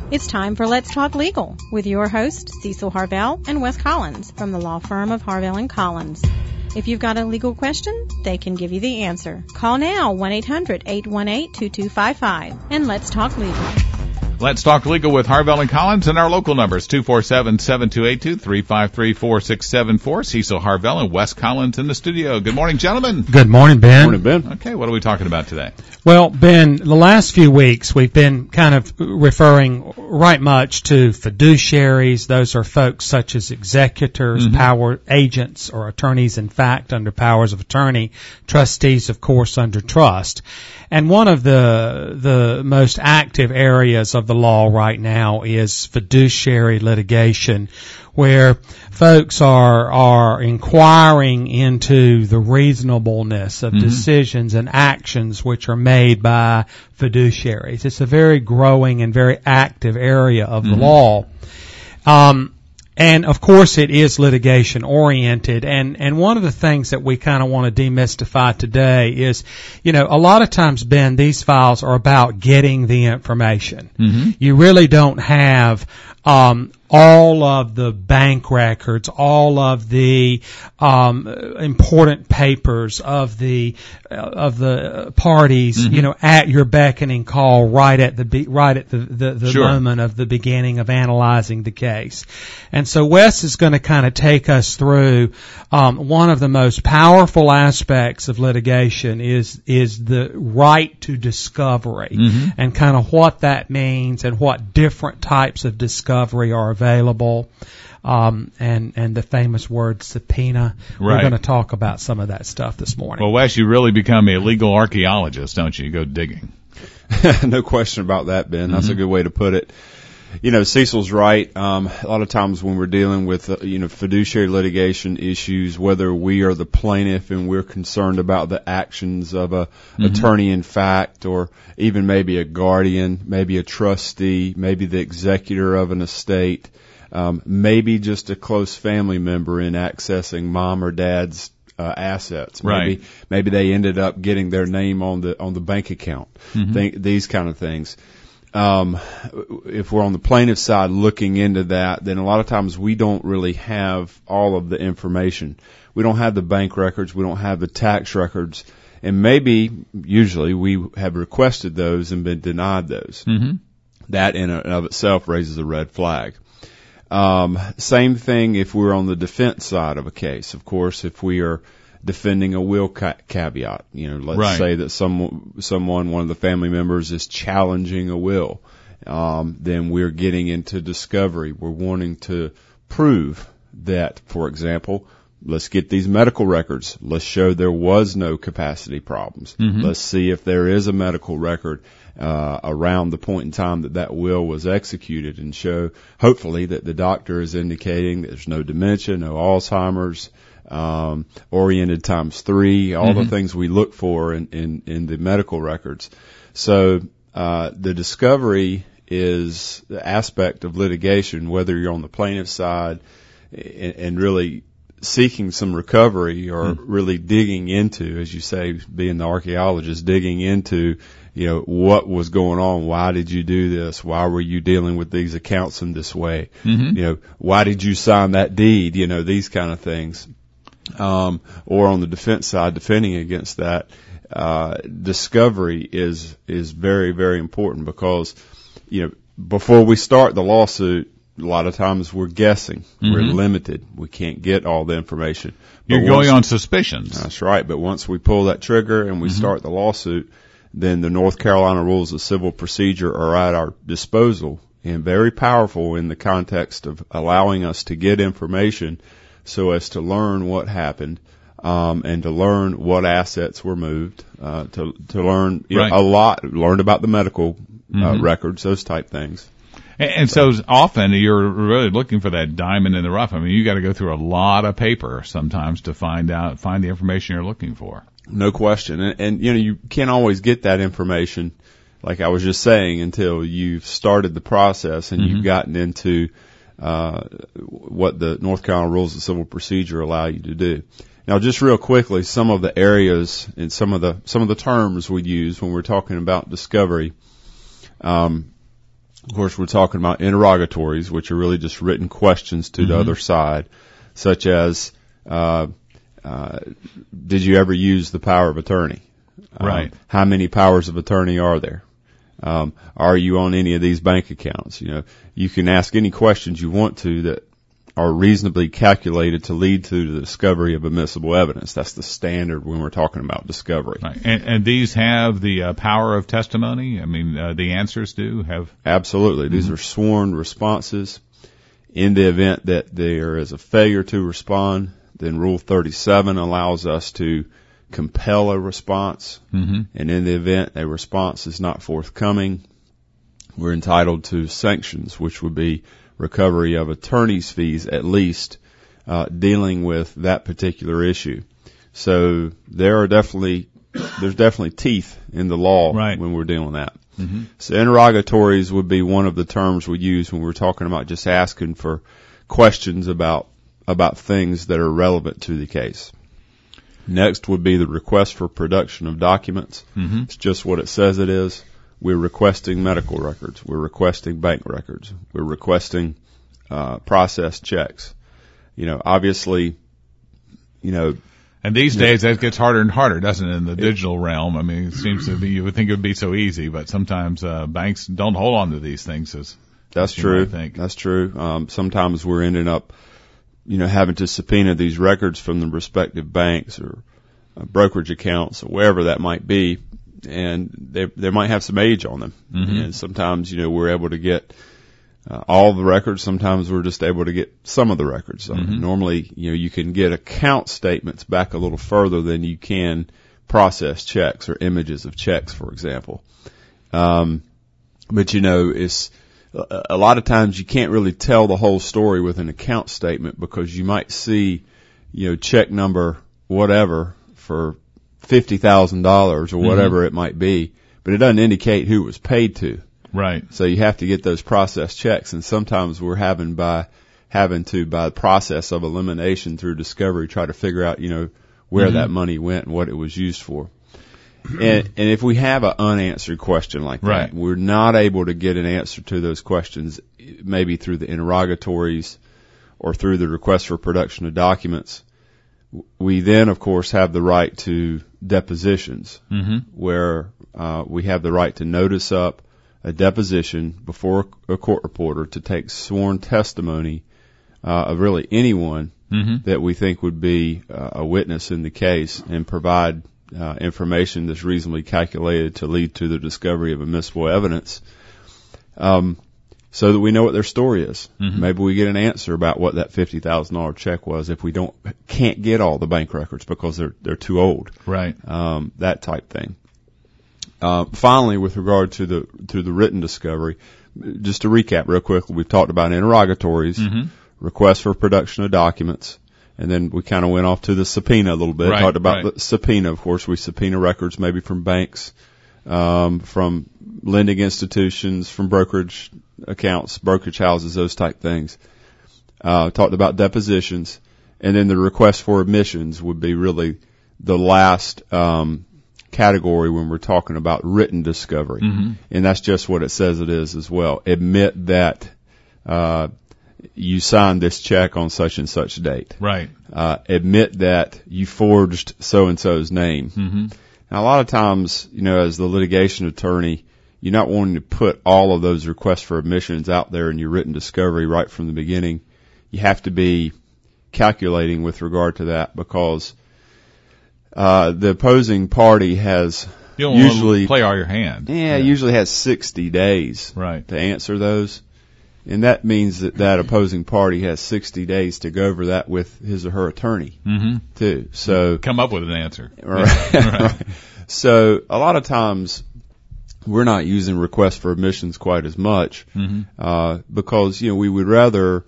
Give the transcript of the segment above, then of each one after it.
It's time for Let's Talk Legal with your hosts, Cecil Harvell and Wes Collins from the law firm of Harvell & Collins. If you've got a legal question, they can give you the answer. Call now, 1-800-818-2255, and let's talk legal. Let's talk legal with Harvell & Collins, and our local numbers, 247-7282, 353-4674. Cecil Harvell and Wes Collins in the studio. Good morning, gentlemen. Good morning, Ben. Good morning, Ben. Okay, what are we talking about today? Well, Ben, the last few weeks we've been kind of referring right much to fiduciaries. Those are folks such as executors, power agents, or attorneys in fact under powers of attorney, trustees, of course, under trust. And one of the most active areas of the law right now is fiduciary litigation, where folks are inquiring into the reasonableness of decisions and actions which are made by fiduciaries. It's a very growing and very active area of the law. And of course it is litigation oriented, and one of the things that we kind of want to demystify today is, you know, a lot of times, Ben, these files are about getting the information. You really don't have all of the bank records, all of the important papers of the parties, you know, at your beckoning call right at the Sure. moment of the beginning of analyzing the case. And so Wes is going to kind of take us through one of the most powerful aspects of litigation is the right to discovery, and kind of what that means and what different types of discovery are available, and the famous word subpoena. Right. We're going to talk about some of that stuff this morning. Well, Wes, you really become a legal archaeologist, don't you? You go digging. No question about that, Ben. That's a good way to put it. You know, Cecil's right. A lot of times when we're dealing with, fiduciary litigation issues, whether we are the plaintiff and we're concerned about the actions of a attorney in fact, or even maybe a guardian, maybe a trustee, maybe the executor of an estate, maybe just a close family member in accessing mom or dad's assets. Right. Maybe they ended up getting their name on the bank account. These kind of things. If we're on the plaintiff side looking into that, then a lot of times we don't really have all of the information. We don't have the bank records. We don't have the tax records. And maybe, usually, we have requested those and been denied those. That in and of itself raises a red flag. Same thing if we're on the defense side of a case. Of course, if we are defending a will caveat, let's say that someone, one of the family members is challenging a will, then we're getting into discovery. We're wanting to prove that, for example, let's get these medical records. Let's show there was no capacity problems. Let's see if there is a medical record around the point in time that will was executed, and show, hopefully, that the doctor is indicating that there's no dementia, no Alzheimer's, oriented times 3, all the things we look for in the medical records. So the discovery is the aspect of litigation, whether you're on the plaintiff side and really seeking some recovery, or really digging into, as you say, being the archaeologist, digging into, what was going on? Why did you do this? Why were you dealing with these accounts in this way? Why did you sign that deed? These kind of things. Or on the defense side, defending against that, discovery is very, very important, because, before we start the lawsuit, a lot of times we're guessing. We're limited. We can't get all the information. You're going on suspicions. That's right. But once we pull that trigger and we start the lawsuit, then the North Carolina Rules of Civil Procedure are at our disposal, and very powerful in the context of allowing us to get information so as to learn what happened, and to learn what assets were moved, to learn a lot, learned about the medical records, those type things. And so often you're really looking for that diamond in the rough. I mean, you got to go through a lot of paper sometimes to find the information you're looking for. No question. And you can't always get that information, like I was just saying, until you've started the process and you've gotten into what the North Carolina Rules of Civil Procedure allow you to do. Now, just real quickly, some of the areas and some of the terms we use when we're talking about discovery. Of course, we're talking about interrogatories, which are really just written questions to the other side, such as, did you ever use the power of attorney? Right. How many powers of attorney are there? Are you on any of these bank accounts? You can ask any questions you want to that are reasonably calculated to lead to the discovery of admissible evidence. That's the standard when we're talking about discovery. Right. And these have the power of testimony? I mean, the answers do have? Absolutely. These are sworn responses. In the event that there is a failure to respond, then Rule 37 allows us to compel a response. And in the event a response is not forthcoming, we're entitled to sanctions, which would be recovery of attorney's fees, at least, dealing with that particular issue. So there's definitely teeth in the law when we're dealing with that. So interrogatories would be one of the terms we use when we're talking about just asking for questions about things that are relevant to the case. Next would be the request for production of documents. It's just what it says it is. We're requesting medical records. We're requesting bank records. We're requesting processed checks. Obviously, And these days that gets harder and harder, doesn't it, in the digital realm? I mean, it seems to be, you would think it would be so easy, but sometimes banks don't hold on to these things as That's true. That's true. Sometimes we're ending up, having to subpoena these records from the respective banks or brokerage accounts or wherever that might be. And they might have some age on them. And sometimes, we're able to get all the records. Sometimes we're just able to get some of the records. Normally, you can get account statements back a little further than you can process checks or images of checks, for example. But, it's a lot of times you can't really tell the whole story with an account statement because you might see, check number whatever for $50,000 or whatever it might be, but it doesn't indicate who it was paid to. Right. So you have to get those processed checks, and sometimes we're having by the process of elimination through discovery, try to figure out, where that money went and what it was used for. And if we have an unanswered question like that, we're not able to get an answer to those questions, maybe through the interrogatories or through the request for production of documents. We then, of course, have the right to depositions, where we have the right to notice up a deposition before a court reporter to take sworn testimony of really anyone that we think would be a witness in the case and provide information that's reasonably calculated to lead to the discovery of admissible evidence, so that we know what their story is. Maybe we get an answer about what that $50,000 check was if we can't get all the bank records because they're too old. Right. That type thing. Finally, with regard to the written discovery, just to recap real quickly, we've talked about interrogatories, requests for production of documents, and then we kind of went off to the subpoena a little bit. Talked about the subpoena. Of course, we subpoena records maybe from banks, from lending institutions, from brokerage accounts, brokerage houses, those type things. Talked about depositions, and then the request for admissions would be really the last category when we're talking about written discovery. And that's just what it says it is as well. Admit that you signed this check on such and such date. Right. Admit that you forged so-and-so's name. Now, a lot of times, as the litigation attorney, you're not wanting to put all of those requests for admissions out there in your written discovery right from the beginning. You have to be calculating with regard to that because the opposing party has usually play all your hand. Usually has 60 days to answer those. And that means that opposing party has 60 days to go over that with his or her attorney, too. So come up with an answer. Right. So a lot of times we're not using requests for admissions quite as much, because, we would rather,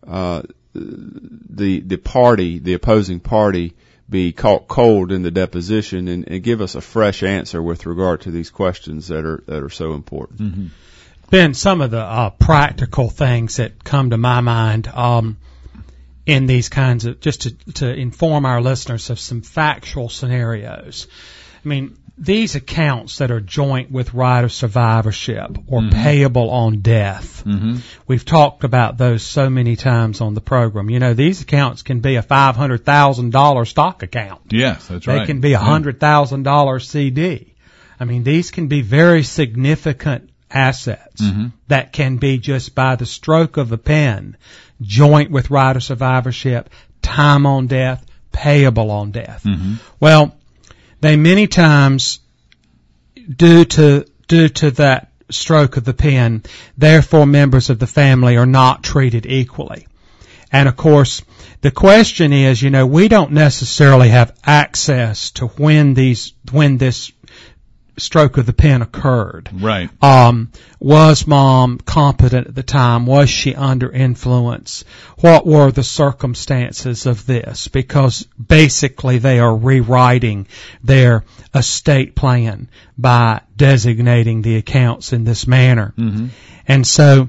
the opposing party be caught cold in the deposition and give us a fresh answer with regard to these questions that are so important. Ben, some of the practical things that come to my mind in these kinds of, just to inform our listeners of some factual scenarios. I mean, these accounts that are joint with right of survivorship or payable on death, we've talked about those so many times on the program. You know, these accounts can be a $500,000 stock account. Yes, that's right. They can be a $100,000 CD. I mean, these can be very significant assets that can be just by the stroke of a pen, joint with right of survivorship, time on death, payable on death. Well, they many times, due to that stroke of the pen, therefore members of the family are not treated equally. And of course, the question is, you know, we don't necessarily have access to when this stroke of the pen occurred. Right. Was mom competent at the time? Was she under influence? What were the circumstances of this? Because basically they are rewriting their estate plan by designating the accounts in this manner. And so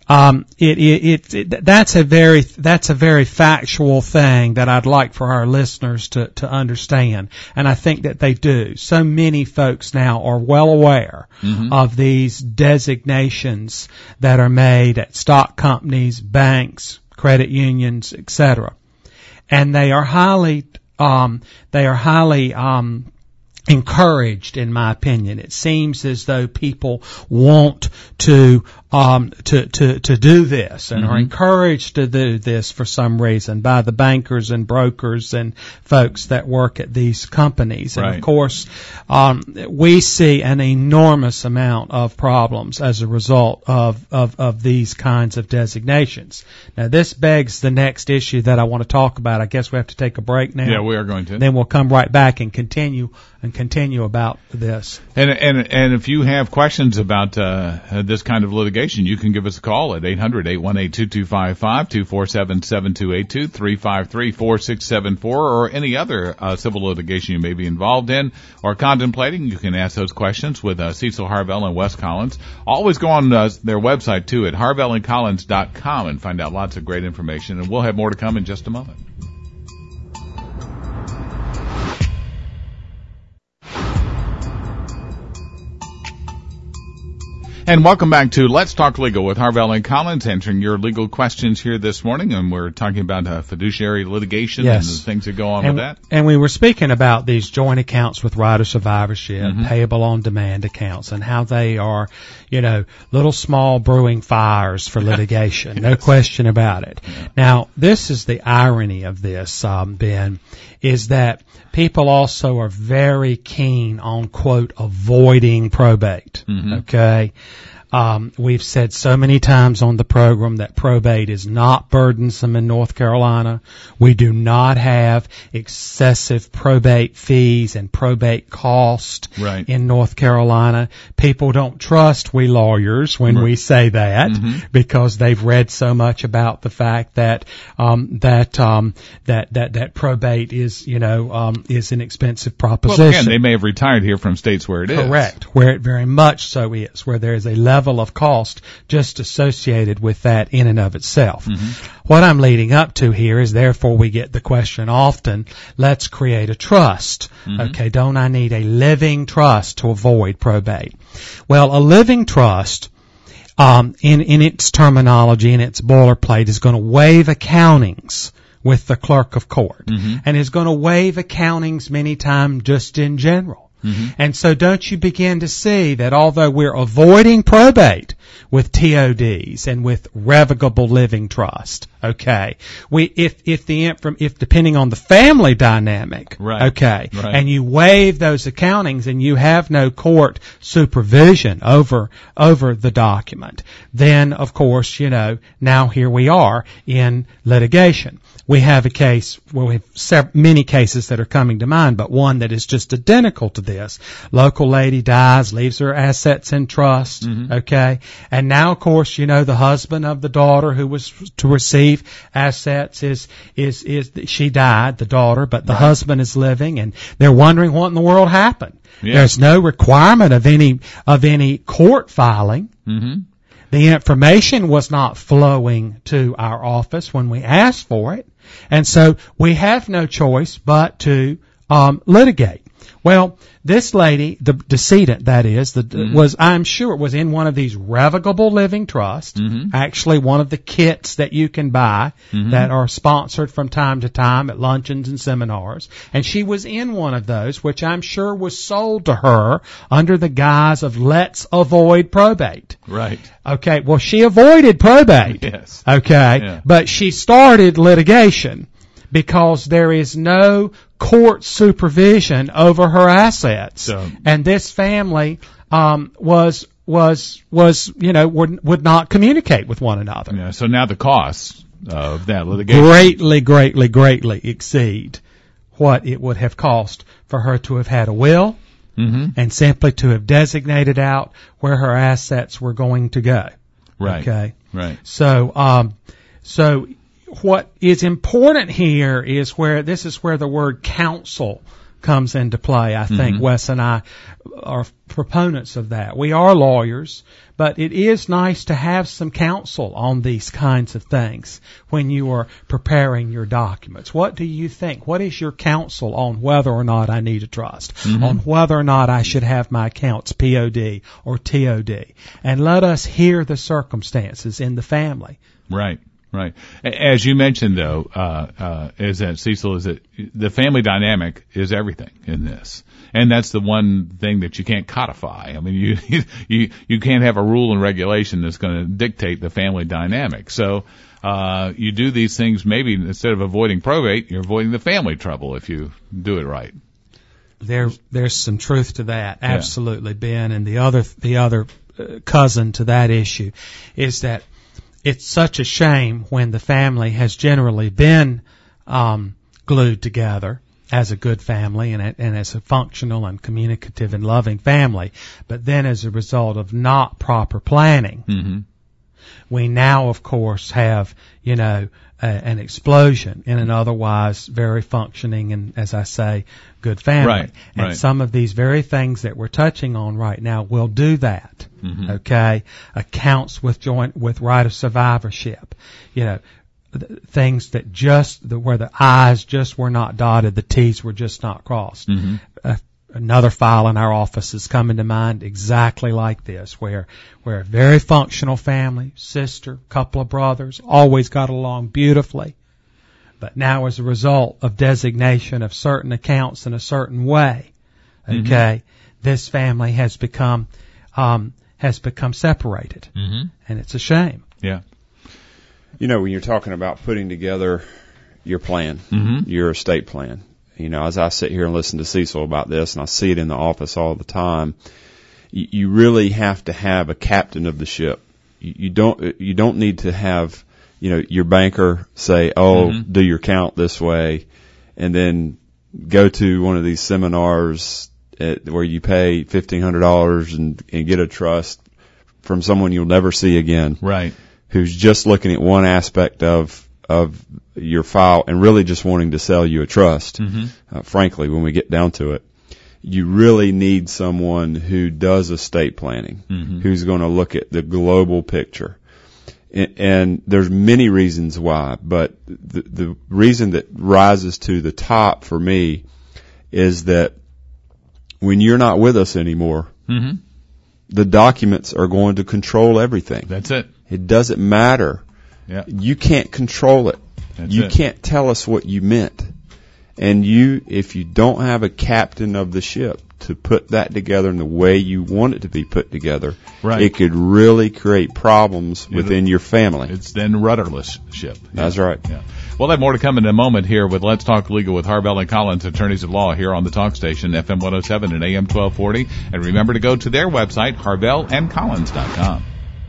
that's a very factual thing that I'd like for our listeners to understand, and I think that they do. So many folks now are well aware of these designations that are made at stock companies, banks, credit unions, etc., and they are highly encouraged, in my opinion. It seems as though people want to do this and are encouraged to do this for some reason by the bankers and brokers and folks that work at these companies. And of course, we see an enormous amount of problems as a result of these kinds of designations. Now, this begs the next issue that I want to talk about. I guess we have to take a break now. Yeah, we are going to. Then we'll come right back and continue about this. And if you have questions about this kind of litigation, you can give us a call at 800-818-2255, 247-7282, 353-4674, or any other civil litigation you may be involved in or contemplating. You can ask those questions with Cecil Harvell and Wes Collins. Always go on their website, too, at harvellandcollins.com and find out lots of great information. And we'll have more to come in just a moment. And welcome back to Let's Talk Legal with Harvell and Collins, answering your legal questions here this morning. And we're talking about fiduciary litigation and the things that go on with that. And we were speaking about these joint accounts with right of survivorship, payable on demand accounts, and how they are, you know, little small brewing fires for litigation. No question about it. Now, this is the irony of this, Ben, is that people also are very keen on, quote, avoiding probate. Okay? We've said so many times on the program that probate is not burdensome in North Carolina. We do not have excessive probate fees and probate cost in North Carolina. People don't trust we lawyers when we say that because they've read so much about the fact that that probate is, you know, is an expensive proposition. Well, again, they may have retired here from states where it is. Correct, where it very much so is, where there is a level of cost just associated with that in and of itself. What I'm leading up to here is, therefore, we get the question often, let's create a trust. Okay, don't I need a living trust to avoid probate? Well, a living trust, in its terminology, in its boilerplate, is going to waive accountings with the clerk of court, and is going to waive accountings many times just in general. And so don't you begin to see that although we're avoiding probate with TODs and with revocable living trust, okay, if depending on the family dynamic, and you waive those accountings and you have no court supervision over the document, then of course, you know, now here we are in litigation. We have a case, well, we have many cases that are coming to mind, but one that is just identical to this. Local lady dies, leaves her assets in trust, okay? And now, of course, you know, the husband of the daughter who was to receive assets is she died, the daughter, but the husband is living, and they're wondering what in the world happened. There's no requirement of any court filing. The information was not flowing to our office when we asked for it. And so we have no choice but to litigate. Well, this lady, the decedent, that is, was, I'm sure, was in one of these revocable living trusts, actually one of the kits that you can buy that are sponsored from time to time at luncheons and seminars. And she was in one of those, which I'm sure was sold to her under the guise of let's avoid probate. Right. Okay, well, she avoided probate. Yes. Okay, Yeah. but she started litigation because there is no court supervision over her assets. So, and this family would not communicate with one another. yeah, so now the costs of that litigation Greatly exceed what it would have cost for her to have had a will and simply to have designated out where her assets were going to go. Right. Okay. Right. So what is important here is where the word counsel comes into play. I think Wes and I are proponents of that. We are lawyers, but it is nice to have some counsel on these kinds of things when you are preparing your documents. What do you think? What is your counsel on whether or not I need a trust? On whether or not I should have my accounts POD or TOD? And let us hear the circumstances in the family. Right. Right. As you mentioned, though, Cecil, is that the family dynamic is everything in this, and that's the one thing that you can't codify. I mean, you can't have a rule and regulation that's going to dictate the family dynamic. So you do these things. Maybe instead of avoiding probate, you're avoiding the family trouble if you do it right. There's some truth to that, absolutely, Ben. And the other cousin to that issue is that it's such a shame when the family has generally been glued together as a good family and as a functional and communicative and loving family, but then as a result of not proper planning, we now, of course, have an explosion in an otherwise very functioning and, as I say, good family. Right, and right. some of these very things that we're touching on right now will do that. Okay, accounts with right of survivorship. Things that where the I's just were not dotted, the T's were just not crossed. Another file in our office is coming to mind exactly like this, where a very functional family, sister, couple of brothers, always got along beautifully. But now as a result of designation of certain accounts in a certain way, this family has become separated. And it's a shame. Yeah. When you're talking about putting together your plan, your estate plan, as I sit here and listen to Cecil about this, and I see it in the office all the time, you really have to have a captain of the ship. You don't need to have, your banker say, do your count this way, and then go to one of these seminars where you pay $1,500 and get a trust from someone you'll never see again. Right. Who's just looking at one aspect of your file and really just wanting to sell you a trust. Frankly, when we get down to it, you really need someone who does estate planning, who's going to look at the global picture. And there's many reasons why, but the reason that rises to the top for me is that when you're not with us anymore, the documents are going to control everything. That's it. It doesn't matter. Yeah. You can't control it. You can't tell us what you meant. And if you don't have a captain of the ship to put that together in the way you want it to be put together, it could really create problems within your family. It's then rudderless ship. That's right. Yeah. We'll have more to come in a moment here with Let's Talk Legal with Harvell and Collins, attorneys at law, here on the talk station, FM 107 and AM 1240. And remember to go to their website, harvellandcollins.com.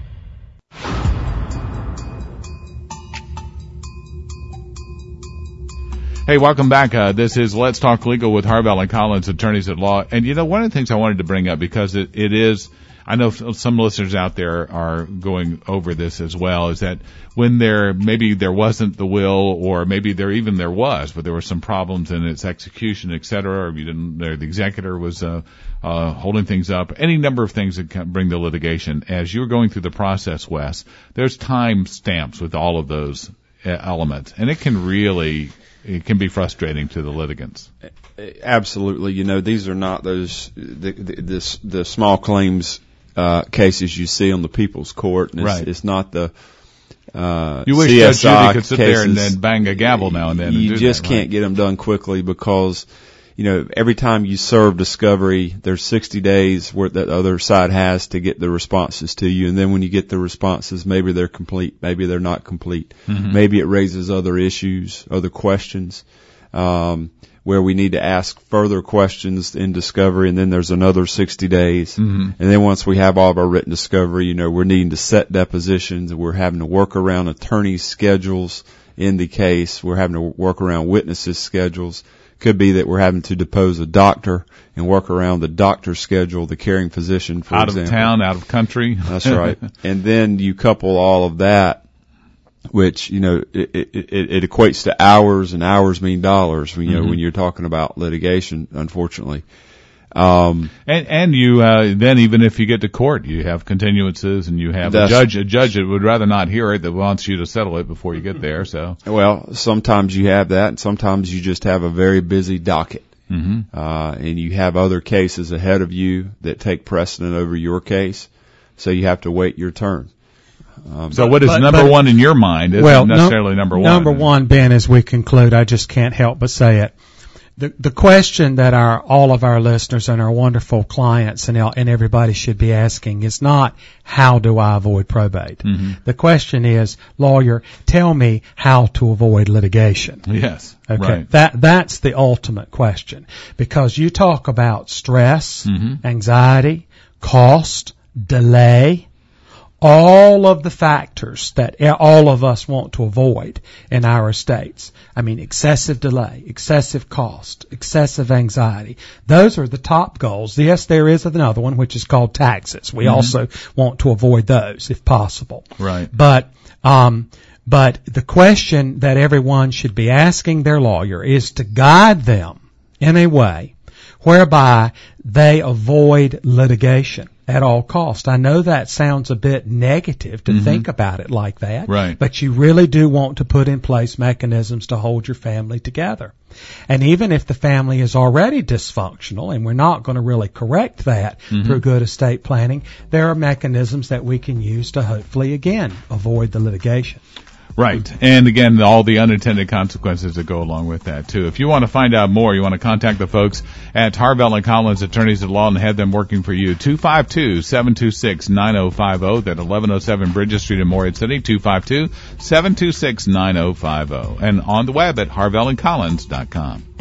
Hey, welcome back. This is Let's Talk Legal with Harvell and Collins, attorneys at law. And one of the things I wanted to bring up, because it is, I know some listeners out there are going over this as well, is that when maybe there wasn't the will, or maybe there was, but there were some problems in its execution, et cetera, or the executor was holding things up, any number of things that can bring the litigation. As you're going through the process, Wes, there's time stamps with all of those element, and it can be frustrating to the litigants. Absolutely. These are not those the small claims cases you see on the people's court, and it's not the you wish CSI Judge Judy could sit cases. there and then bang a gavel now and then. You just can't get them done quickly because every time you serve discovery, there's 60 days where the other side has to get the responses to you. And then when you get the responses, maybe they're complete, maybe they're not complete. Mm-hmm. Maybe it raises other issues, other questions, where we need to ask further questions in discovery. And then there's another 60 days. Mm-hmm. And then once we have all of our written discovery, we're needing to set depositions, and we're having to work around attorneys' schedules in the case. We're having to work around witnesses' schedules. Could be that we're having to depose a doctor and work around the doctor's schedule, the caring physician, for example. Out of town, out of country. That's right. And then you couple all of that, which, it equates to hours, and hours mean dollars, when you're talking about litigation, unfortunately. And you, then even if you get to court, you have continuances, and you have a judge that would rather not hear it, that wants you to settle it before you get there, so. Well, sometimes you have that, and sometimes you just have a very busy docket. Mm-hmm. And you have other cases ahead of you that take precedent over your case, so you have to wait your turn. So what is number one in your mind isn't necessarily number one. Number one, Ben, as we conclude, I just can't help but say it. The question that all of our listeners and our wonderful clients and everybody should be asking is not, how do I avoid probate? Mm-hmm. The question is, lawyer, tell me how to avoid litigation. Yes. Okay. Right. That's the ultimate question, because you talk about stress, anxiety, cost, delay, all of the factors that all of us want to avoid in our estates. I mean, excessive delay, excessive cost, excessive anxiety. Those are the top goals. Yes, there is another one, which is called taxes. We also want to avoid those if possible. Right. But the question that everyone should be asking their lawyer is to guide them in a way whereby they avoid litigation at all cost. I know that sounds a bit negative to think about it like that, right. But you really do want to put in place mechanisms to hold your family together. And even if the family is already dysfunctional, and we're not going to really correct that through good estate planning, there are mechanisms that we can use to hopefully, again, avoid the litigation. Right. And again, all the unintended consequences that go along with that too. If you want to find out more, you want to contact the folks at Harvell & Collins Attorneys at Law and have them working for you. 252-726-9050. That's 1107 Bridges Street in Morehead City. 252-726-9050. And on the web at harvellandcollins.com.